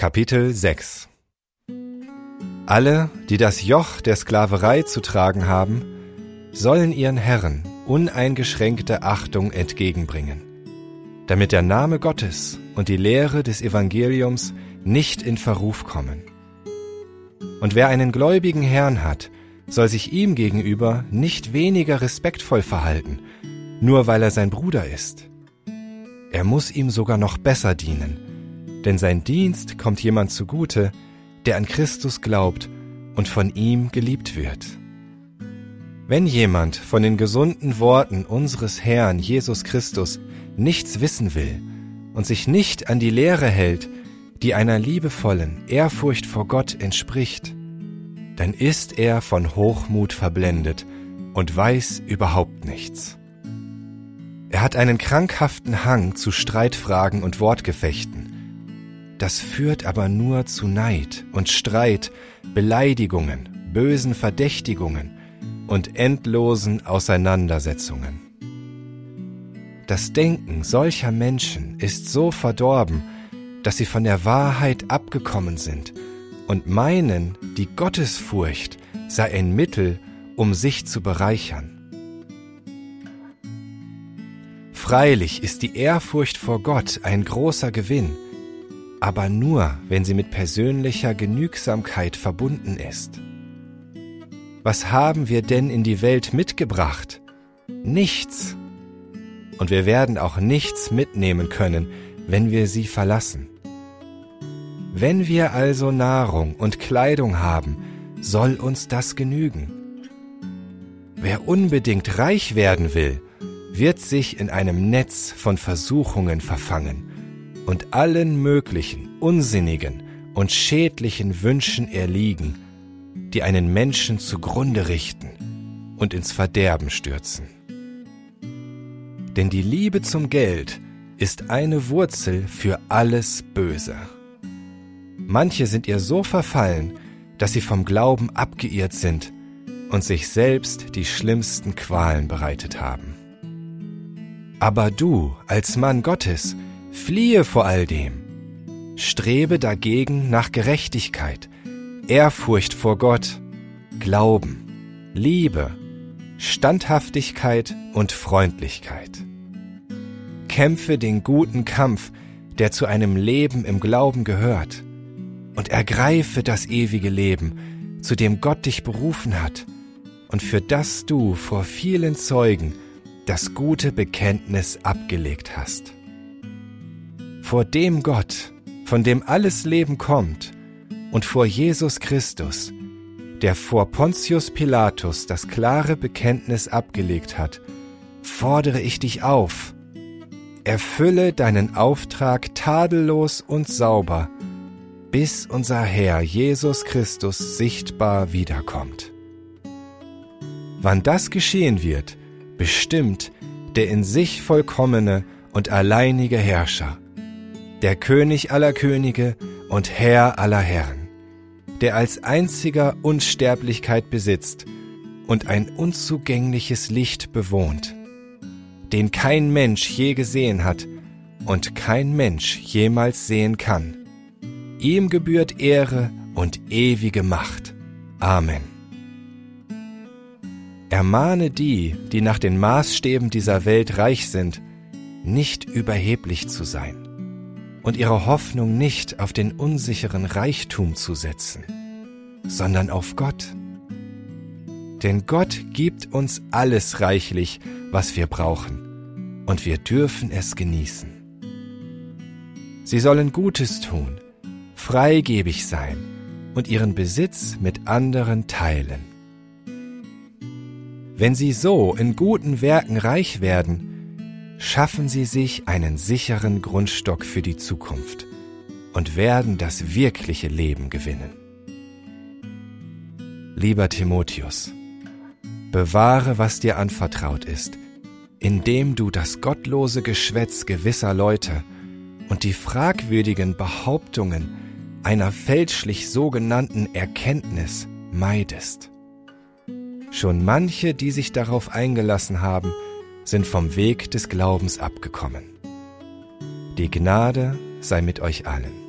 Kapitel 6 Alle, die das Joch der Sklaverei zu tragen haben, sollen ihren Herren uneingeschränkte Achtung entgegenbringen, damit der Name Gottes und die Lehre des Evangeliums nicht in Verruf kommen. Und wer einen gläubigen Herrn hat, soll sich ihm gegenüber nicht weniger respektvoll verhalten, nur weil er sein Bruder ist. Er muss ihm sogar noch besser dienen, denn sein Dienst kommt jemand zugute, der an Christus glaubt und von ihm geliebt wird. Wenn jemand von den gesunden Worten unseres Herrn Jesus Christus nichts wissen will und sich nicht an die Lehre hält, die einer liebevollen Ehrfurcht vor Gott entspricht, dann ist er von Hochmut verblendet und weiß überhaupt nichts. Er hat einen krankhaften Hang zu Streitfragen und Wortgefechten. Das führt aber nur zu Neid und Streit, Beleidigungen, bösen Verdächtigungen und endlosen Auseinandersetzungen. Das Denken solcher Menschen ist so verdorben, dass sie von der Wahrheit abgekommen sind und meinen, die Gottesfurcht sei ein Mittel, um sich zu bereichern. Freilich ist die Ehrfurcht vor Gott ein großer Gewinn, aber nur, wenn sie mit persönlicher Genügsamkeit verbunden ist. Was haben wir denn in die Welt mitgebracht? Nichts. Und wir werden auch nichts mitnehmen können, wenn wir sie verlassen. Wenn wir also Nahrung und Kleidung haben, soll uns das genügen. Wer unbedingt reich werden will, wird sich in einem Netz von Versuchungen verfangen und allen möglichen, unsinnigen und schädlichen Wünschen erliegen, die einen Menschen zugrunde richten und ins Verderben stürzen. Denn die Liebe zum Geld ist eine Wurzel für alles Böse. Manche sind ihr so verfallen, dass sie vom Glauben abgeirrt sind und sich selbst die schlimmsten Qualen bereitet haben. Aber du, als Mann Gottes, fliehe vor all dem. Strebe dagegen nach Gerechtigkeit, Ehrfurcht vor Gott, Glauben, Liebe, Standhaftigkeit und Freundlichkeit. Kämpfe den guten Kampf, der zu einem Leben im Glauben gehört, und ergreife das ewige Leben, zu dem Gott dich berufen hat und für das du vor vielen Zeugen das gute Bekenntnis abgelegt hast. Vor dem Gott, von dem alles Leben kommt, und vor Jesus Christus, der vor Pontius Pilatus das klare Bekenntnis abgelegt hat, fordere ich dich auf: Erfülle deinen Auftrag tadellos und sauber, bis unser Herr Jesus Christus sichtbar wiederkommt. Wann das geschehen wird, bestimmt der in sich vollkommene und alleinige Herrscher, der König aller Könige und Herr aller Herren, der als einziger Unsterblichkeit besitzt und ein unzugängliches Licht bewohnt, den kein Mensch je gesehen hat und kein Mensch jemals sehen kann. Ihm gebührt Ehre und ewige Macht. Amen. Ermahne die, die nach den Maßstäben dieser Welt reich sind, nicht überheblich zu sein und ihre Hoffnung nicht auf den unsicheren Reichtum zu setzen, sondern auf Gott. Denn Gott gibt uns alles reichlich, was wir brauchen, und wir dürfen es genießen. Sie sollen Gutes tun, freigebig sein und ihren Besitz mit anderen teilen. Wenn sie so in guten Werken reich werden, schaffen sie sich einen sicheren Grundstock für die Zukunft und werden das wirkliche Leben gewinnen. Lieber Timotheus, bewahre, was dir anvertraut ist, indem du das gottlose Geschwätz gewisser Leute und die fragwürdigen Behauptungen einer fälschlich sogenannten Erkenntnis meidest. Schon manche, die sich darauf eingelassen haben, sind vom Weg des Glaubens abgekommen. Die Gnade sei mit euch allen.